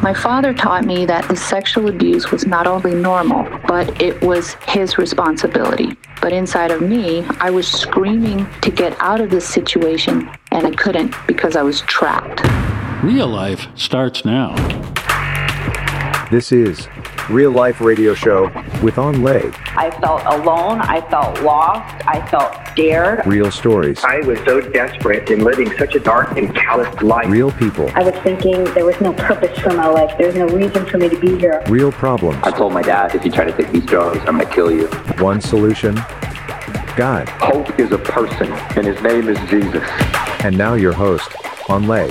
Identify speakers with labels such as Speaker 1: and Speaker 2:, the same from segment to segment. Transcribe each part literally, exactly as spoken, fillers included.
Speaker 1: My father taught me that the sexual abuse was not only normal, but it was his responsibility. But inside of me, I was screaming to get out of this situation, and I couldn't because I was trapped.
Speaker 2: Real Life starts now.
Speaker 3: This is Real Life Radio Show with On Lay.
Speaker 4: I felt alone. I felt lost. I felt scared.
Speaker 3: Real stories.
Speaker 5: I was so desperate in living such a dark and calloused life.
Speaker 3: Real people.
Speaker 6: I was thinking there was no purpose for my life. There's no reason for me to be here.
Speaker 3: Real problems.
Speaker 7: I told my dad, if you try to take these drugs, I'm going to kill you.
Speaker 3: One solution. God.
Speaker 7: Hope is a person, and his name is Jesus.
Speaker 3: And now your host, On Lay.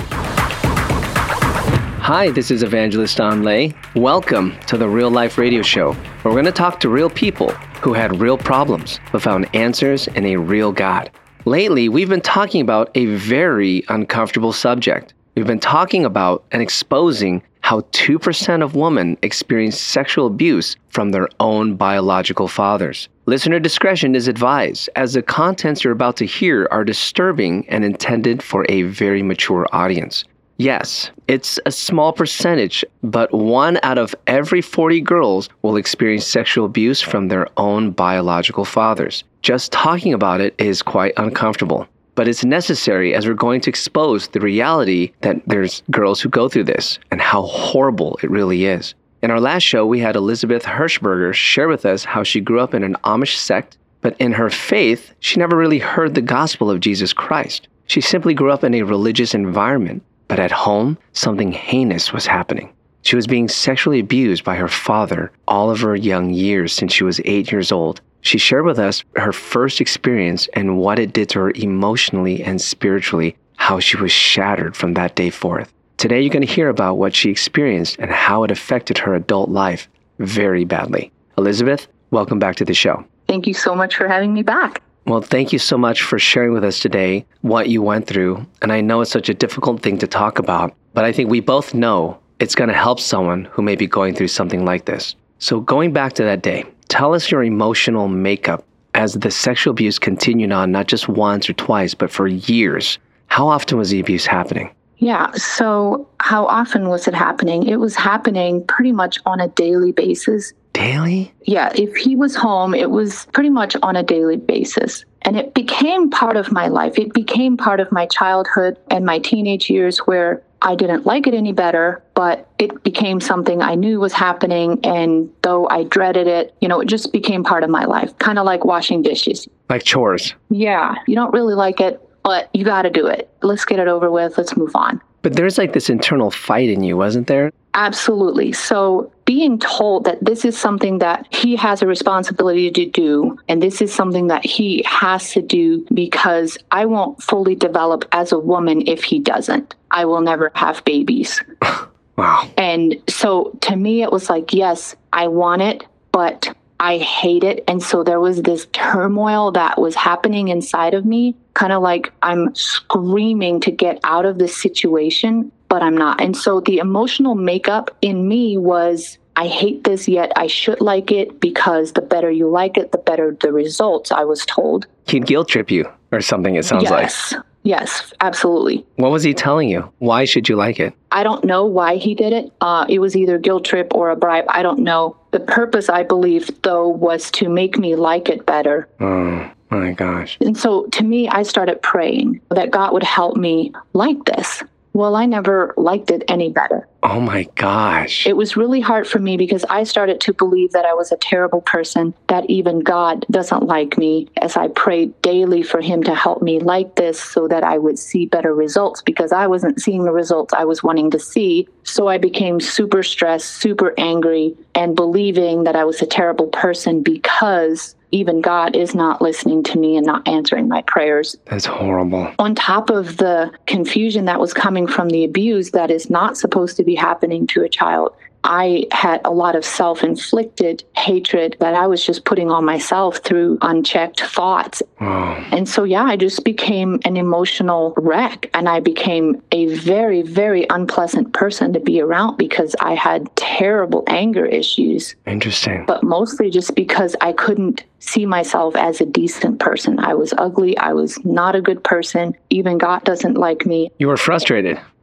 Speaker 8: Hi, this is Evangelist On Lay. Welcome to the Real Life Radio Show, where we're going to talk to real people who had real problems but found answers in a real God. Lately, we've been talking about a very uncomfortable subject. We've been talking about and exposing how two percent of women experience sexual abuse from their own biological fathers. Listener discretion is advised, as the contents you're about to hear are disturbing and intended for a very mature audience. Yes, it's a small percentage, but one out of every forty girls will experience sexual abuse from their own biological fathers. Just talking about it is quite uncomfortable, but it's necessary as we're going to expose the reality that there's girls who go through this and how horrible it really is. In our last show, we had Elizabeth Hirschberger share with us how she grew up in an Amish sect, but in her faith, she never really heard the gospel of Jesus Christ. She simply grew up in a religious environment. But at home, something heinous was happening. She was being sexually abused by her father all of her young years since she was eight years old. She shared with us her first experience and what it did to her emotionally and spiritually, how she was shattered from that day forth. Today, you're going to hear about what she experienced and how it affected her adult life very badly. Elizabeth, welcome back to the show.
Speaker 1: Thank you so much for having me back.
Speaker 8: Well, thank you so much for sharing with us today what you went through. And I know it's such a difficult thing to talk about, but I think we both know it's going to help someone who may be going through something like this. So going back to that day, tell us your emotional makeup as the sexual abuse continued on, not just once or twice, but for years. How often was the abuse happening?
Speaker 1: Yeah, so how often was it happening? It was happening pretty much on a daily basis.
Speaker 8: Daily?
Speaker 1: Yeah, if he was home, it was pretty much on a daily basis. And it became part of my life. It became part of my childhood and my teenage years where I didn't like it any better, but it became something I knew was happening. And though I dreaded it, you know, it just became part of my life, kind of like washing dishes.
Speaker 8: Like chores.
Speaker 1: Yeah, you don't really like it, but you got to do it. Let's get it over with. Let's move on.
Speaker 8: But there's like this internal fight in you, wasn't there?
Speaker 1: Absolutely. So being told that this is something that he has a responsibility to do, and this is something that he has to do because I won't fully develop as a woman if he doesn't. I will never have babies.
Speaker 8: Wow.
Speaker 1: And so to me, it was like, yes, I want it, but I hate it. And so there was this turmoil that was happening inside of me, kind of like I'm screaming to get out of this situation, but I'm not. And so the emotional makeup in me was, I hate this, yet I should like it because the better you like it, the better the results, I was told.
Speaker 8: He'd guilt trip you or something, it sounds like.
Speaker 1: Yes. Yes, absolutely.
Speaker 8: What was he telling you? Why should you like it?
Speaker 1: I don't know why he did it. Uh, it was either guilt trip or a bribe. I don't know. The purpose, I believe, though, was to make me like it better.
Speaker 8: Oh, my gosh.
Speaker 1: And so to me, I started praying that God would help me like this. Well, I never liked it any better.
Speaker 8: Oh, my gosh.
Speaker 1: It was really hard for me because I started to believe that I was a terrible person, that even God doesn't like me, as I prayed daily for him to help me like this so that I would see better results, because I wasn't seeing the results I was wanting to see. So I became super stressed, super angry, and believing that I was a terrible person because even God is not listening to me and not answering my prayers.
Speaker 8: That's horrible.
Speaker 1: On top of the confusion that was coming from the abuse that is not supposed to be happening to a child, I had a lot of self-inflicted hatred that I was just putting on myself through unchecked thoughts.
Speaker 8: Wow.
Speaker 1: And so, yeah, I just became an emotional wreck, and I became a very, very unpleasant person to be around because I had terrible anger issues.
Speaker 8: Interesting.
Speaker 1: But mostly just because I couldn't see myself as a decent person. I was ugly. I was not a good person. Even God doesn't like me.
Speaker 8: You were frustrated.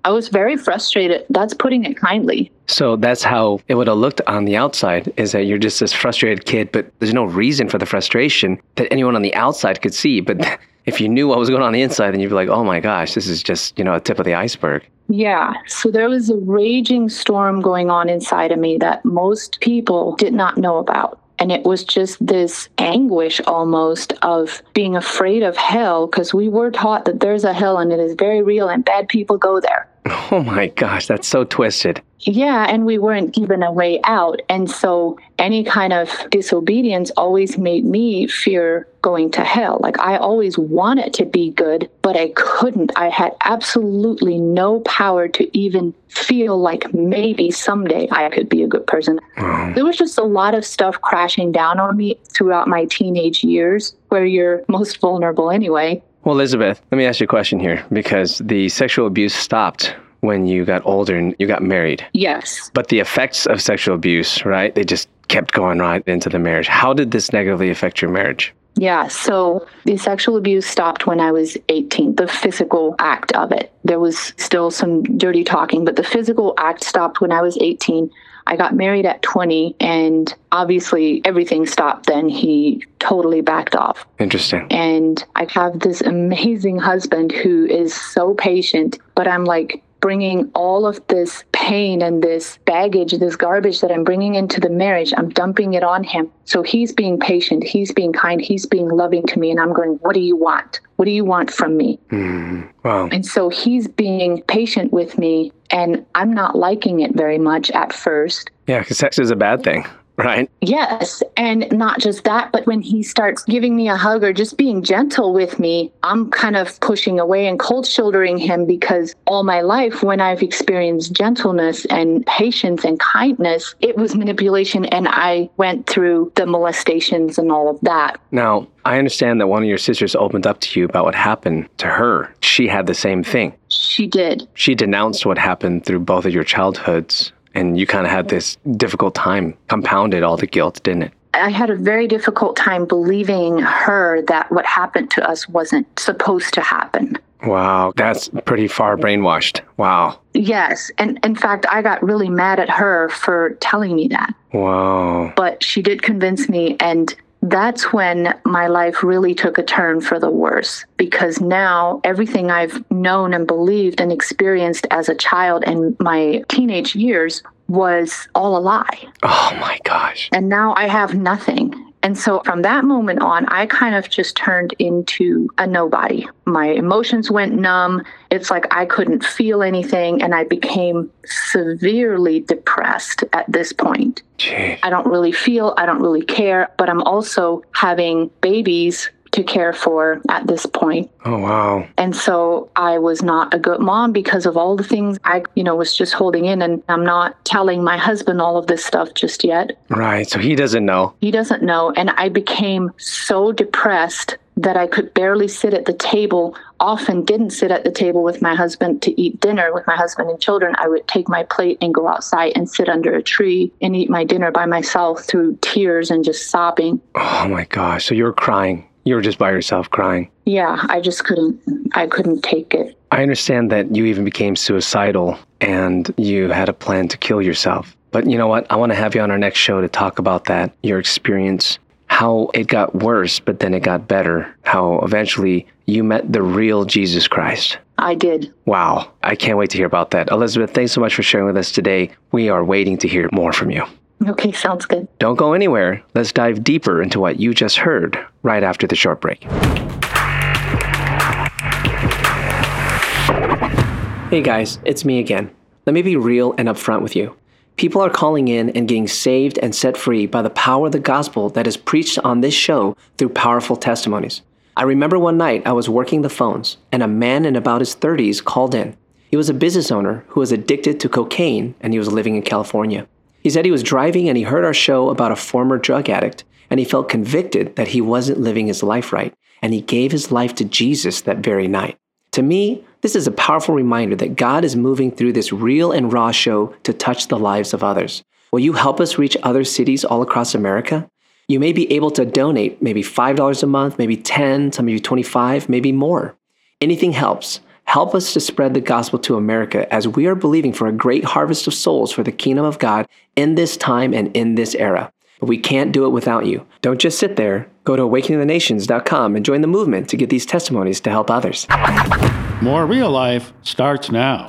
Speaker 1: I was very frustrated. That's putting it kindly.
Speaker 8: So that's how it would have looked on the outside, is that you're just this frustrated kid, but there's no reason for the frustration that anyone on the outside could see. But if you knew what was going on, on the inside, then you'd be like, oh my gosh, this is just, you know, a tip of the iceberg.
Speaker 1: Yeah. So there was a raging storm going on inside of me that most people did not know about. And it was just this anguish almost of being afraid of hell, because we were taught that there's a hell and it is very real and bad people go there.
Speaker 8: Oh my gosh, that's so twisted.
Speaker 1: Yeah, and we weren't given a way out. And so any kind of disobedience always made me fear going to hell. Like I always wanted to be good, but I couldn't. I had absolutely no power to even feel like maybe someday I could be a good person. Wow. There was just a lot of stuff crashing down on me throughout my teenage years, where you're most vulnerable anyway.
Speaker 8: Well, Elizabeth, let me ask you a question here, because the sexual abuse stopped when you got older and you got married.
Speaker 1: Yes.
Speaker 8: But the effects of sexual abuse, right, they just kept going right into the marriage. How did this negatively affect your marriage?
Speaker 1: Yeah, so the sexual abuse stopped when I was eighteen, the physical act of it. There was still some dirty talking, but the physical act stopped when I was eighteen. I got married at twenty, and obviously everything stopped then. He totally backed off.
Speaker 8: Interesting.
Speaker 1: And I have this amazing husband who is so patient, but I'm like bringing all of this pain and this baggage, this garbage that I'm bringing into the marriage, I'm dumping it on him. So he's being patient, he's being kind, he's being loving to me, and I'm going, what do you want? What do you want from me?
Speaker 8: Mm, wow.
Speaker 1: And so he's being patient with me, and I'm not liking it very much at first.
Speaker 8: Yeah, because sex is a bad thing, right?
Speaker 1: Yes. And not just that, but when he starts giving me a hug or just being gentle with me, I'm kind of pushing away and cold shouldering him, because all my life when I've experienced gentleness and patience and kindness, it was manipulation, and I went through the molestations and all of that.
Speaker 8: Now, I understand that one of your sisters opened up to you about what happened to her. She had the same thing.
Speaker 1: She did.
Speaker 8: She denounced what happened through both of your childhoods. And you kind of had this difficult time, compounded all the guilt, didn't it?
Speaker 1: I had a very difficult time believing her that what happened to us wasn't supposed to happen.
Speaker 8: Wow, that's pretty far brainwashed. Wow.
Speaker 1: Yes. And in fact, I got really mad at her for telling me that.
Speaker 8: Wow.
Speaker 1: But she did convince me, and that's when my life really took a turn for the worse, because now everything I've known and believed and experienced as a child and my teenage years was all a lie.
Speaker 8: Oh my gosh.
Speaker 1: And now I have nothing. And so from that moment on, I kind of just turned into a nobody. My emotions went numb. It's like I couldn't feel anything, and I became severely depressed at this point.
Speaker 8: Jeez.
Speaker 1: I don't really feel, I don't really care, but I'm also having babies to care for at this point.
Speaker 8: Oh, wow.
Speaker 1: And so I was not a good mom because of all the things I, you know, was just holding in, and I'm not telling my husband all of this stuff just yet.
Speaker 8: Right. So he doesn't know.
Speaker 1: He doesn't know. And I became so depressed that I could barely sit at the table, often didn't sit at the table with my husband to eat dinner with my husband and children. I would take my plate and go outside and sit under a tree and eat my dinner by myself through tears and just sobbing.
Speaker 8: Oh my gosh. So you were crying. You were just by yourself crying.
Speaker 1: Yeah, I just couldn't, I couldn't take it.
Speaker 8: I understand that you even became suicidal and you had a plan to kill yourself. But you know what? I want to have you on our next show to talk about that, your experience, how it got worse, but then it got better, how eventually you met the real Jesus Christ.
Speaker 1: I did.
Speaker 8: Wow. I can't wait to hear about that. Elizabeth, thanks so much for sharing with us today. We are waiting to hear more from you.
Speaker 1: Okay, sounds good.
Speaker 8: Don't go anywhere. Let's dive deeper into what you just heard right after the short break. Hey guys, it's me again. Let me be real and upfront with you. People are calling in and getting saved and set free by the power of the gospel that is preached on this show through powerful testimonies. I remember one night I was working the phones and a man in about his thirties called in. He was a business owner who was addicted to cocaine and he was living in California. He said he was driving and he heard our show about a former drug addict, and he felt convicted that he wasn't living his life right, and he gave his life to Jesus that very night. To me, this is a powerful reminder that God is moving through this real and raw show to touch the lives of others. Will you help us reach other cities all across America? You may be able to donate maybe five dollars a month, maybe ten dollars, some of you twenty-five dollars, maybe more. Anything helps. Help us to spread the gospel to America as we are believing for a great harvest of souls for the kingdom of God in this time and in this era. But we can't do it without you. Don't just sit there. Go to awakening the nations dot com and join the movement to get these testimonies to help others.
Speaker 2: More Real Life starts now.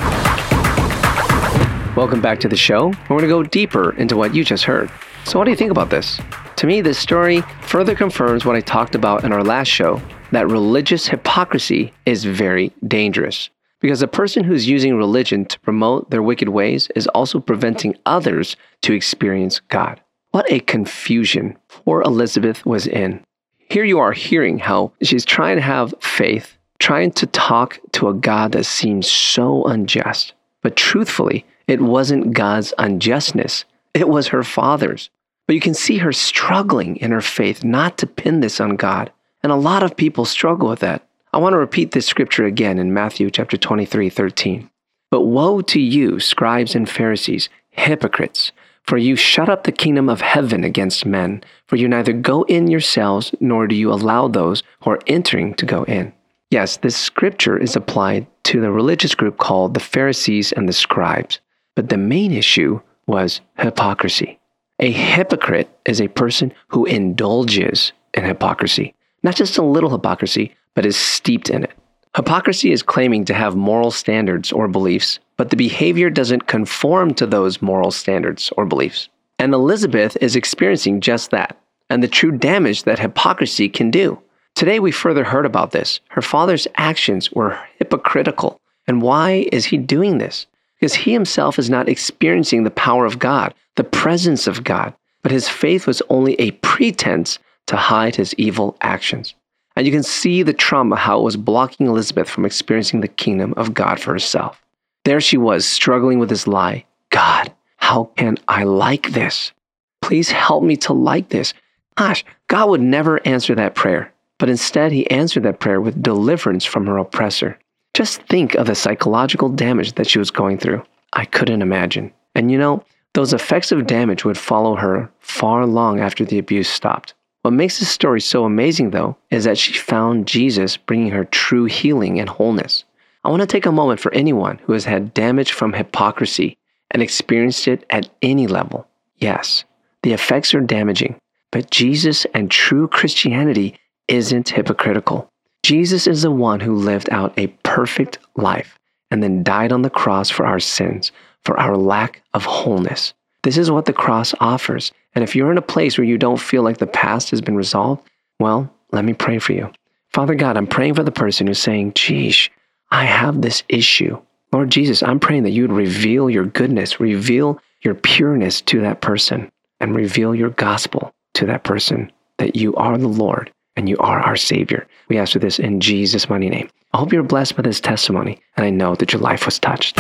Speaker 8: Welcome back to the show. We're going to go deeper into what you just heard. So what do you think about this? To me, this story further confirms what I talked about in our last show, that religious hypocrisy is very dangerous. Because a person who's using religion to promote their wicked ways is also preventing others to experience God. What a confusion poor Elizabeth was in. Here you are hearing how she's trying to have faith, trying to talk to a God that seems so unjust. But truthfully, it wasn't God's unjustness. It was her father's. But you can see her struggling in her faith not to pin this on God. And a lot of people struggle with that. I want to repeat this scripture again in Matthew chapter twenty-three, thirteen. But woe to you, scribes and Pharisees, hypocrites! For you shut up the kingdom of heaven against men, for you neither go in yourselves, nor do you allow those who are entering to go in. Yes, this scripture is applied to the religious group called the Pharisees and the scribes. But the main issue was hypocrisy. A hypocrite is a person who indulges in hypocrisy. Not just a little hypocrisy, but is steeped in it. Hypocrisy is claiming to have moral standards or beliefs, but the behavior doesn't conform to those moral standards or beliefs. And Elizabeth is experiencing just that, and the true damage that hypocrisy can do. Today we further heard about this. Her father's actions were hypocritical. And why is he doing this? Because he himself is not experiencing the power of God, the presence of God, but his faith was only a pretense to hide his evil actions. And you can see the trauma, how it was blocking Elizabeth from experiencing the kingdom of God for herself. There she was, struggling with this lie. God, how can I like this? Please help me to like this. Gosh, God would never answer that prayer, but instead he answered that prayer with deliverance from her oppressor. Just think of the psychological damage that she was going through. I couldn't imagine. And you know, those effects of damage would follow her far long after the abuse stopped. What makes this story so amazing, though, is that she found Jesus bringing her true healing and wholeness. I want to take a moment for anyone who has had damage from hypocrisy and experienced it at any level. Yes, the effects are damaging, but Jesus and true Christianity isn't hypocritical. Jesus is the one who lived out a perfect life and then died on the cross for our sins, for our lack of wholeness. This is what the cross offers. And if you're in a place where you don't feel like the past has been resolved, well, let me pray for you. Father God, I'm praying for the person who's saying, geesh, I have this issue. Lord Jesus, I'm praying that you would reveal your goodness, reveal your pureness to that person, and reveal your gospel to that person, that you are the Lord and you are our Savior. We ask for this in Jesus' mighty name. I hope you're blessed by this testimony, and I know that your life was touched.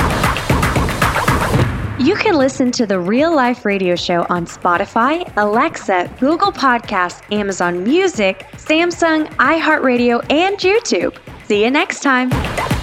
Speaker 9: You can listen to the Real Life Radio Show on Spotify, Alexa, Google Podcasts, Amazon Music, Samsung, iHeartRadio, and YouTube. See you next time.